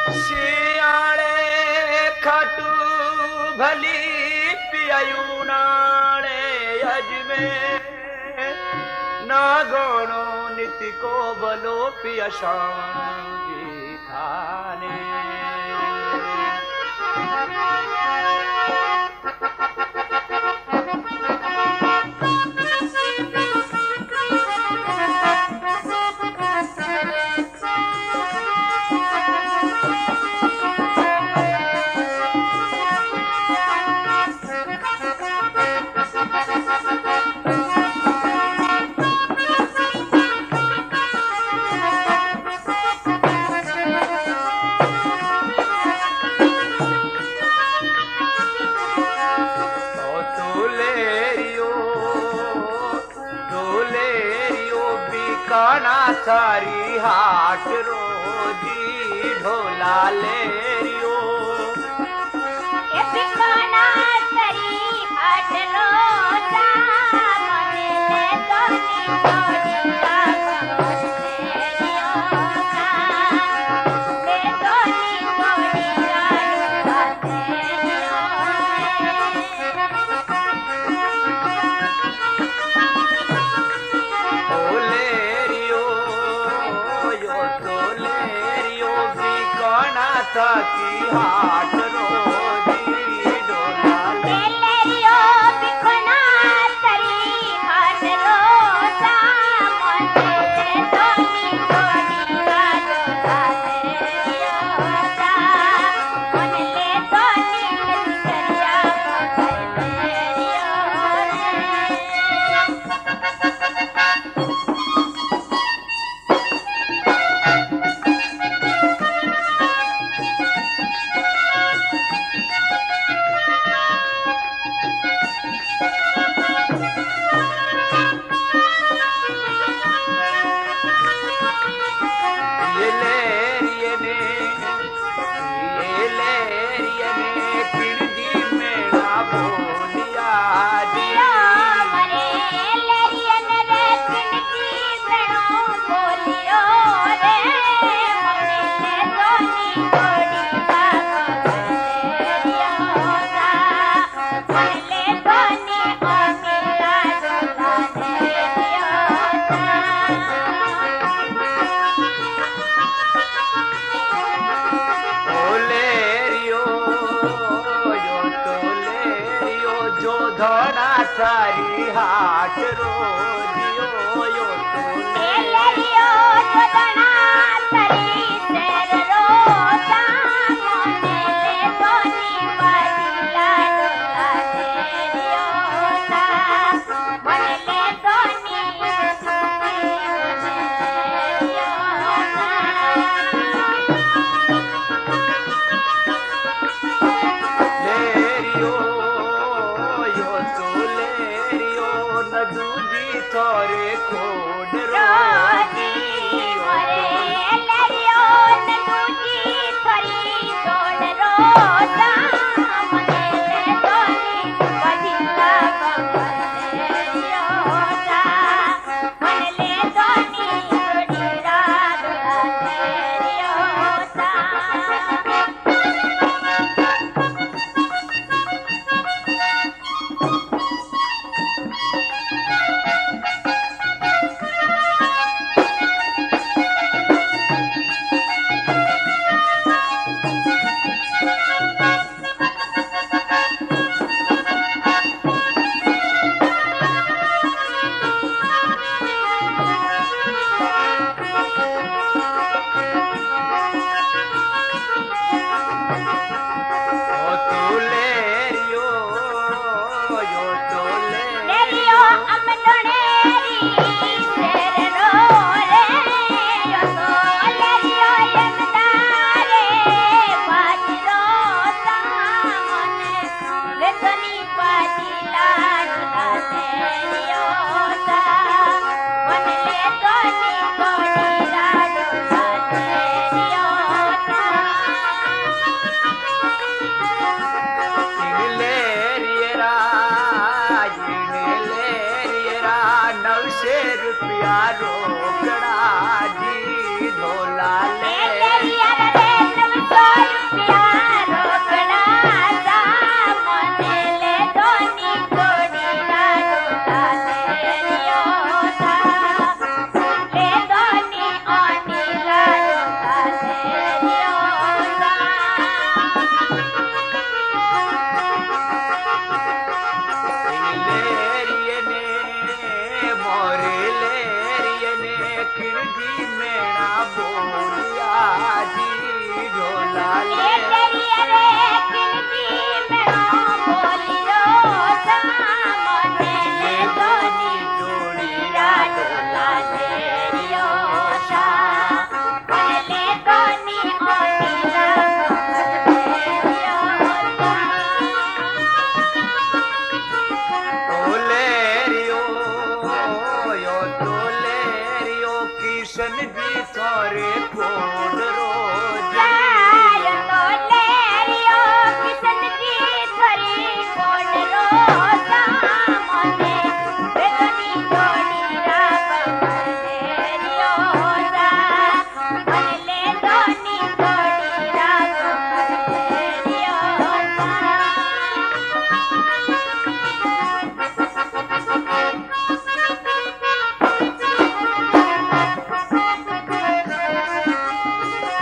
सियाड़े खाटू भली पियायूनाड़े अजमे ना गोणो निति को बलो पिया शांगी खाने सारी हाट रोजी ढोला ले रियो ए बिकाना सारी हाट रोजा मने ले दोनी तोड़ी रागों ले रियो का ले दोनी तोड़ी रागों ले की हाट रोजी ढोला ले रियो बिकना तरी हाट रोजा मने ले दोनी तोड़ी रागों ले रियो का मने ले दोनी करिया ले रियो सारी हाट रोजियो यो ले लियो जो दना तरी तेर रोजा मोने ले दोनी बाजीला डोला ले लियो ता मोने ले दोनी ले लियो थोरे खोड़ रोजी मोरे ले लियो न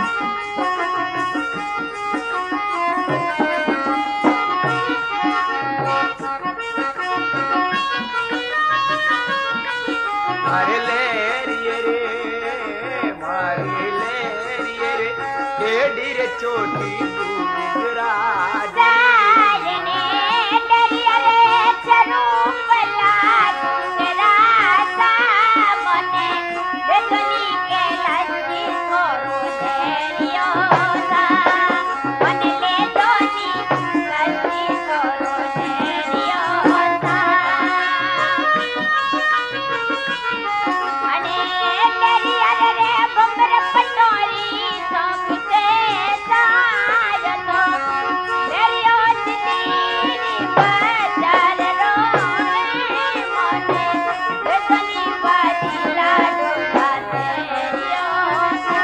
अरे ले रिये रे मारी ले रिये रे एडी रे चोटी गुजरात सारने दरिया रे चरूपला गुजराता मने बेदनी के लंजी छोरो देरियो सा मने ले दोनी लंजी छोरो देरियो सा अने दरिया रे बम्बर पटोरी सोंगते सायो तो दरियो दिली बाजार रोए मोने बेदनी बाजी लाडो का देरियो सा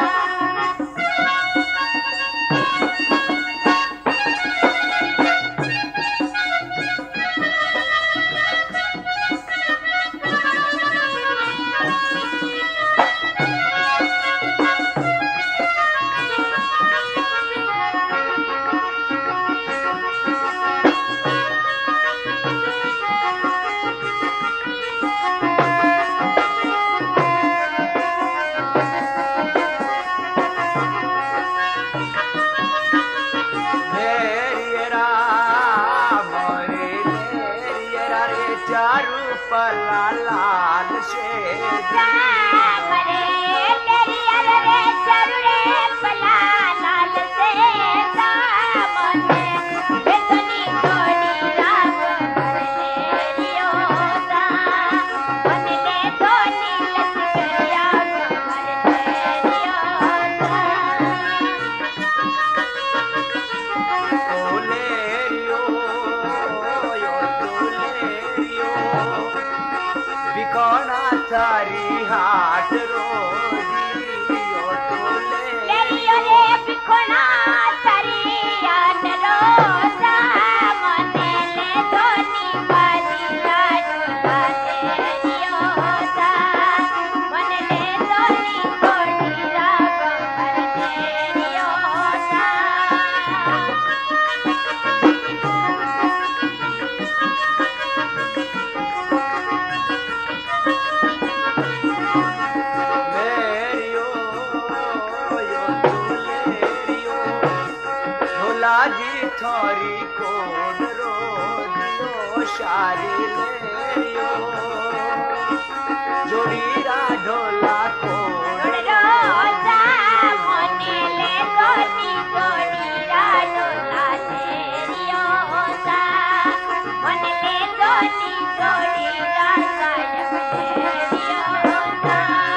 लेरियरा मारी लेरियरा रे चारू पला लाल शेदी मरे दरिया रे चरुरे पला लाल से सामने बेदनी तोड़ी राम देरियो सा मने ले दोनी लचकरिया कमर देरियो सा लेरियो यो लेरियो बिकाना सारी हाट रोदियो तो लेरियो रे बिखोना तरिया नरोसा मने ले दोनी बाजी लाडो ला देरियो सा मने ले दोनी तोड़ी राम कर देरियो सा लेरियो यो लेरियो झोला जी थारी कोड रोदियो शारी लेरियो जोड़ीरा ढोला कोड रोसा मने ले दोनी तोड़ी राडो ला देरियो सा मने ले दोनी तोड़ी रासा देरियो सा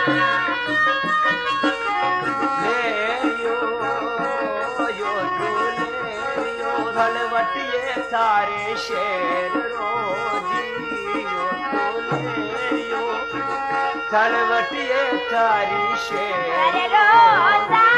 लेरियो यो लेरियो धलवटिए सारे शेर रोदियो लेरियो धलवटिए सारी शेर अरे रोसा